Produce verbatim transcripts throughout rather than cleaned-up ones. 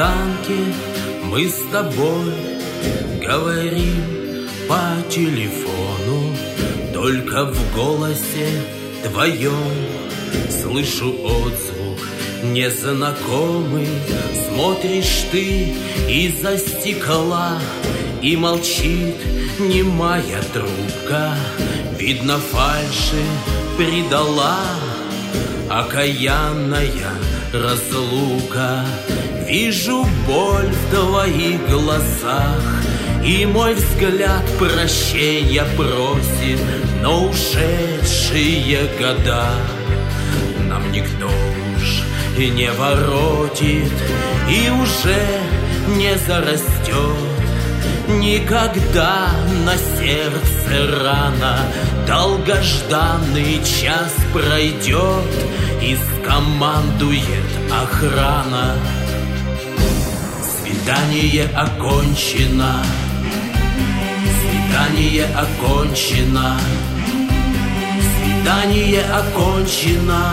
свиданке мы с тобой говорим по телефону. Только в голосе твоем слышу отзвук незнакомый. Смотришь ты из-за стекла, и молчит немая трубка. Видно, фальши предала окаянная разлука. Вижу боль в твоих глазах, и мой взгляд прощения просит. Но ушедшие года нам никто уж и не воротит, и уже не зарастет никогда на сердце рана. Долгожданный час пройдет, и скомандует охрана. Свидание окончено, свидание окончено, свидание окончено.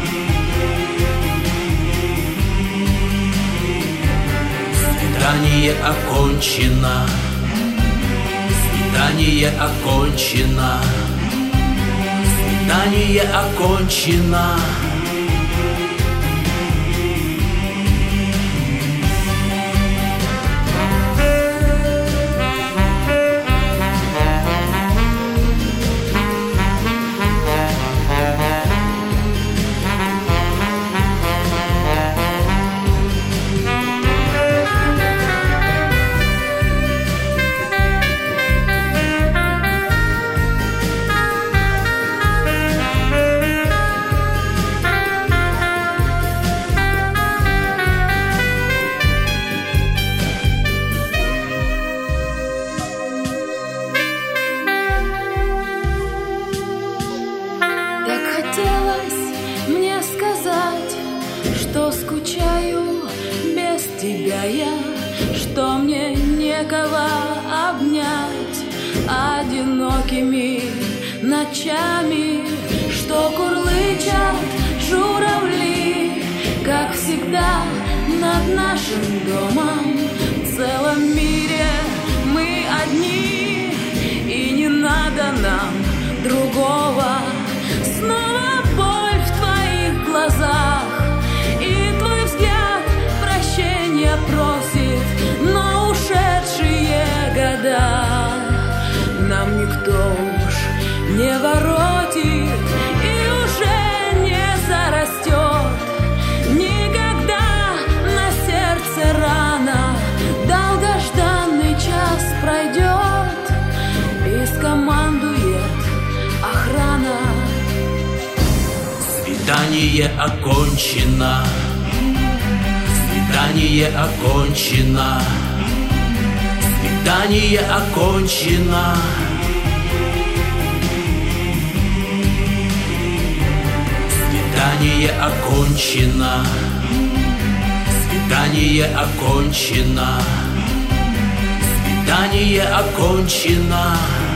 Свидание окончено, свидание окончено, свидание окончено. Что скучаю без тебя я, что мне некого обнять одинокими ночами, что курлычат журавли, как всегда над нашим домом. В целом мире мы одни, и не надо нам другого. Снова боль в твоих глазах, просит, но ушедшие года нам никто уж не воротит, и уже не зарастет никогда на сердце рана. Долгожданный час пройдет, и скомандует охрана. Свидание окончено, свидание окончено, свидание окончено. Свидание окончено, свидание окончено, свидание окончено.